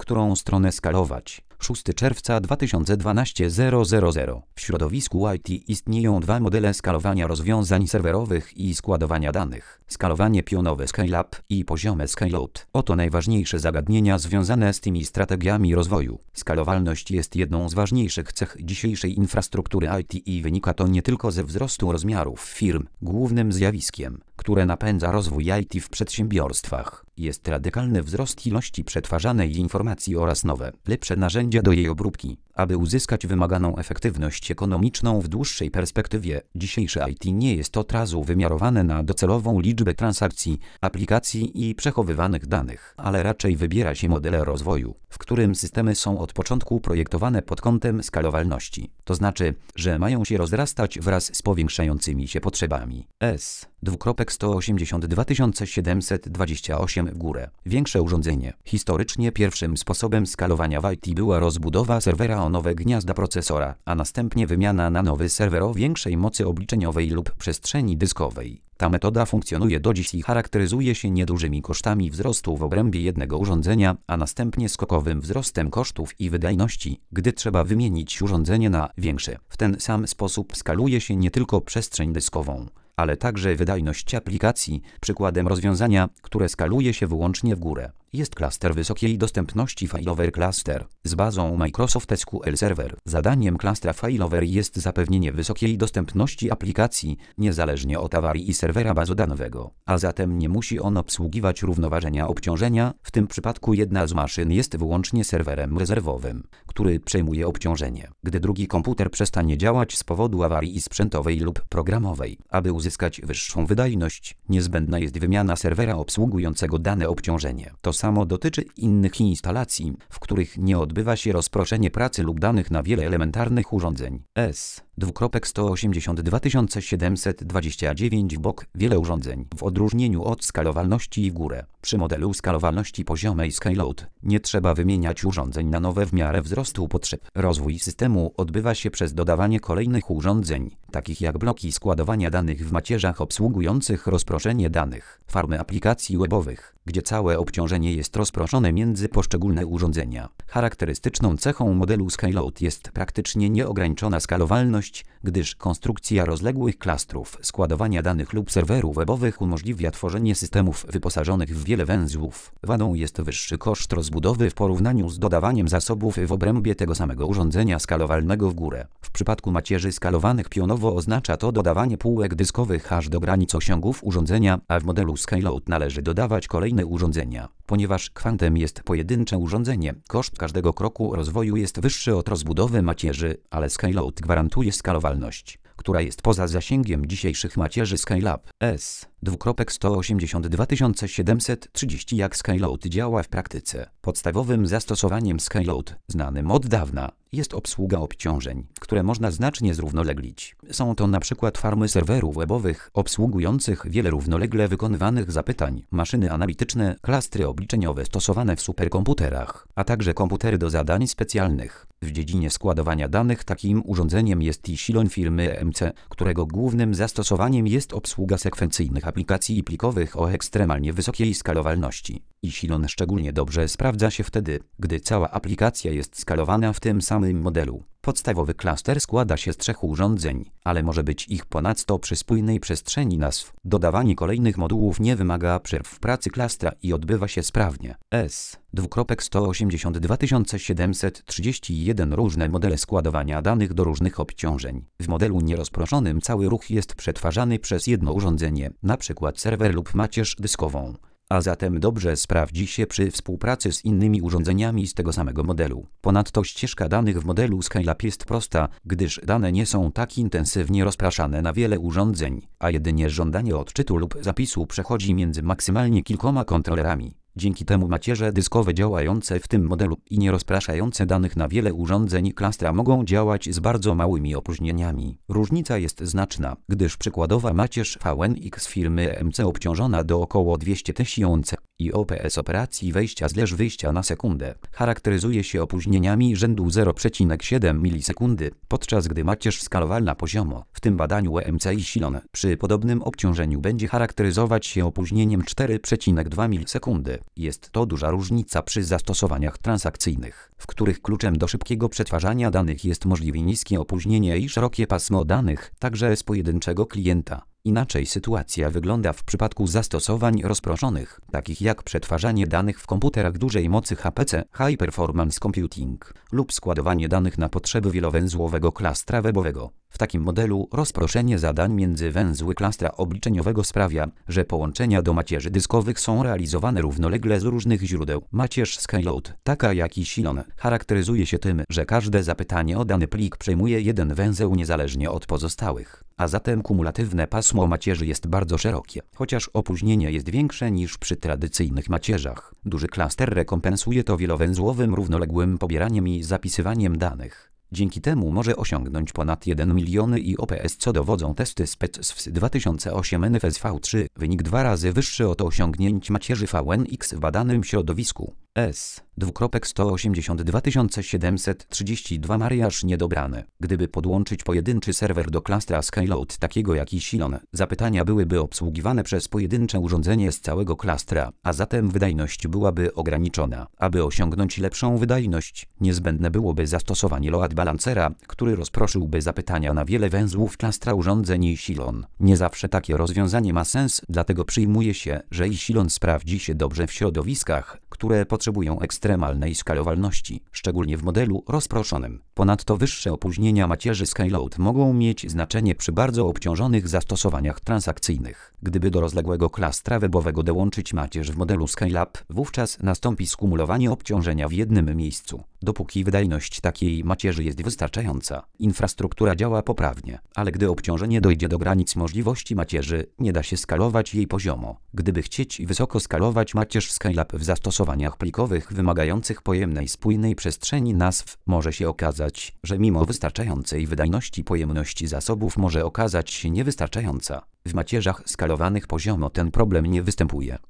którą stronę skalować. 6 czerwca 2012 000. W środowisku IT istnieją dwa modele skalowania rozwiązań serwerowych i składowania danych. Skalowanie pionowe Scale-up i poziome Scale-out. Oto najważniejsze zagadnienia związane z tymi strategiami rozwoju. Skalowalność jest jedną z ważniejszych cech dzisiejszej infrastruktury IT i wynika to nie tylko ze wzrostu rozmiarów firm. Głównym zjawiskiem, które napędza rozwój IT w przedsiębiorstwach, jest radykalny wzrost ilości przetwarzanej informacji oraz nowe, lepsze narzędzia do jej obróbki. Aby uzyskać wymaganą efektywność ekonomiczną w dłuższej perspektywie, dzisiejsze IT nie jest od razu wymiarowane na docelową liczbę transakcji, aplikacji i przechowywanych danych, ale raczej wybiera się modele rozwoju, w którym systemy są od początku projektowane pod kątem skalowalności. To znaczy, że mają się rozrastać wraz z powiększającymi się potrzebami. S:182 w górę. Większe urządzenie. Historycznie pierwszym sposobem skalowania w IT była rozbudowa serwera o nowe gniazda procesora, a następnie wymiana na nowy serwer o większej mocy obliczeniowej lub przestrzeni dyskowej. Ta metoda funkcjonuje do dziś i charakteryzuje się niedużymi kosztami wzrostu w obrębie jednego urządzenia, a następnie skokowym wzrostem kosztów i wydajności, gdy trzeba wymienić urządzenie na większe. W ten sam sposób skaluje się nie tylko przestrzeń dyskową, ale także wydajność aplikacji. Przykładem rozwiązania, które skaluje się wyłącznie w górę, jest klaster wysokiej dostępności Failover Cluster z bazą Microsoft SQL Server. Zadaniem klastra Failover jest zapewnienie wysokiej dostępności aplikacji, niezależnie od awarii serwera bazodanowego, a zatem nie musi on obsługiwać równoważenia obciążenia. W tym przypadku jedna z maszyn jest wyłącznie serwerem rezerwowym, który przejmuje obciążenie, gdy drugi komputer przestanie działać z powodu awarii sprzętowej lub programowej. Aby uzyskać wyższą wydajność, niezbędna jest wymiana serwera obsługującego dane obciążenie. To samo dotyczy innych instalacji, w których nie odbywa się rozproszenie pracy lub danych na wiele elementarnych urządzeń. S:182 w bok. Wiele urządzeń. W odróżnieniu od skalowalności w górę, przy modelu skalowalności poziomej Scale-out nie trzeba wymieniać urządzeń na nowe w miarę wzrostu potrzeb. Rozwój systemu odbywa się przez dodawanie kolejnych urządzeń, takich jak bloki składowania danych w macierzach obsługujących rozproszenie danych, farmy aplikacji webowych, gdzie całe obciążenie jest rozproszone między poszczególne urządzenia. Charakterystyczną cechą modelu Scale-out jest praktycznie nieograniczona skalowalność, gdyż konstrukcja rozległych klastrów składowania danych lub serwerów webowych umożliwia tworzenie systemów wyposażonych w wiele węzłów. Wadą jest wyższy koszt rozbudowy w porównaniu z dodawaniem zasobów w obrębie tego samego urządzenia skalowalnego w górę. W przypadku macierzy skalowanych pionowo oznacza to dodawanie półek dyskowych aż do granic osiągów urządzenia, a w modelu Scale-out należy dodawać kolejne urządzenia. Ponieważ kwantem jest pojedyncze urządzenie, koszt każdego kroku rozwoju jest wyższy od rozbudowy macierzy, ale Scale-out gwarantuje skalowalność, która jest poza zasięgiem dzisiejszych macierzy Scale-up. S:182 Jak Scale-out działa w praktyce? Podstawowym zastosowaniem Scale-out, znanym od dawna, jest obsługa obciążeń, które można znacznie zrównoleglić. Są to np. farmy serwerów webowych obsługujących wiele równolegle wykonywanych zapytań, maszyny analityczne, klastry obliczeniowe stosowane w superkomputerach, a także komputery do zadań specjalnych. W dziedzinie składowania danych takim urządzeniem jest Echelon firmy EMC, którego głównym zastosowaniem jest obsługa sekwencyjnych aplikacji plikowych o ekstremalnie wysokiej skalowalności. Echelon szczególnie dobrze sprawdza się wtedy, gdy cała aplikacja jest skalowana w tym samym modelu. Podstawowy klaster składa się z 3 urządzeń, ale może być ich ponadto przy spójnej przestrzeni nazw. Dodawanie kolejnych modułów nie wymaga przerw w pracy klastra i odbywa się sprawnie. S:182 Różne modele składowania danych do różnych obciążeń. W modelu nierozproszonym cały ruch jest przetwarzany przez jedno urządzenie, np. serwer lub macierz dyskową, a zatem dobrze sprawdzi się przy współpracy z innymi urządzeniami z tego samego modelu. Ponadto ścieżka danych w modelu Scale-up jest prosta, gdyż dane nie są tak intensywnie rozpraszane na wiele urządzeń, a jedynie żądanie odczytu lub zapisu przechodzi między maksymalnie kilkoma kontrolerami. Dzięki temu macierze dyskowe działające w tym modelu i nie rozpraszające danych na wiele urządzeń klastra mogą działać z bardzo małymi opóźnieniami. Różnica jest znaczna, gdyż przykładowa macierz VNX firmy EMC obciążona do około 200 tysięcy IOPS operacji wejścia/wyjścia na sekundę charakteryzuje się opóźnieniami rzędu 0,7 milisekundy, podczas gdy macierz skalowalna poziomo, w tym badaniu EMC Echelon, przy podobnym obciążeniu będzie charakteryzować się opóźnieniem 4,2 milisekundy. Jest to duża różnica przy zastosowaniach transakcyjnych, w których kluczem do szybkiego przetwarzania danych jest możliwie niskie opóźnienie i szerokie pasmo danych, także z pojedynczego klienta. Inaczej sytuacja wygląda w przypadku zastosowań rozproszonych, takich jak przetwarzanie danych w komputerach dużej mocy HPC, High Performance Computing, lub składowanie danych na potrzeby wielowęzłowego klastra webowego. W takim modelu rozproszenie zadań między węzły klastra obliczeniowego sprawia, że połączenia do macierzy dyskowych są realizowane równolegle z różnych źródeł. Macierz Skyload, taka jak i Silon, charakteryzuje się tym, że każde zapytanie o dany plik przejmuje jeden węzeł niezależnie od pozostałych, a zatem kumulatywne pasmo macierzy jest bardzo szerokie. Chociaż opóźnienie jest większe niż przy tradycyjnych macierzach, duży klaster rekompensuje to wielowęzłowym równoległym pobieraniem i zapisywaniem danych. Dzięki temu może osiągnąć ponad 1 milion IOPS, co dowodzą testy SPECS 2008 NFSV3, wynik 2 razy wyższy od osiągnięć macierzy VNX w badanym środowisku. S.182 732 mariaż niedobrany. Gdyby podłączyć pojedynczy serwer do klastra Skyload takiego jak i Silon, zapytania byłyby obsługiwane przez pojedyncze urządzenie z całego klastra, a zatem wydajność byłaby ograniczona. Aby osiągnąć lepszą wydajność, niezbędne byłoby zastosowanie load balancera, który rozproszyłby zapytania na wiele węzłów klastra urządzeń i Silon. Nie zawsze takie rozwiązanie ma sens, dlatego przyjmuje się, że i Silon sprawdzi się dobrze w środowiskach, które potrzebują ekstremalnej skalowalności, szczególnie w modelu rozproszonym. Ponadto wyższe opóźnienia macierzy Skyload mogą mieć znaczenie przy bardzo obciążonych zastosowaniach transakcyjnych. Gdyby do rozległego klastra webowego dołączyć macierz w modelu Skylab, wówczas nastąpi skumulowanie obciążenia w jednym miejscu. Dopóki wydajność takiej macierzy jest wystarczająca, infrastruktura działa poprawnie, ale gdy obciążenie dojdzie do granic możliwości macierzy, nie da się skalować jej poziomo. Gdyby chcieć wysoko skalować macierz Skylab w zastosowaniach plikowych wymagających pojemnej, spójnej przestrzeni nazw, może się okazać, że mimo wystarczającej wydajności pojemność zasobów może okazać się niewystarczająca. W macierzach skalowanych poziomo ten problem nie występuje.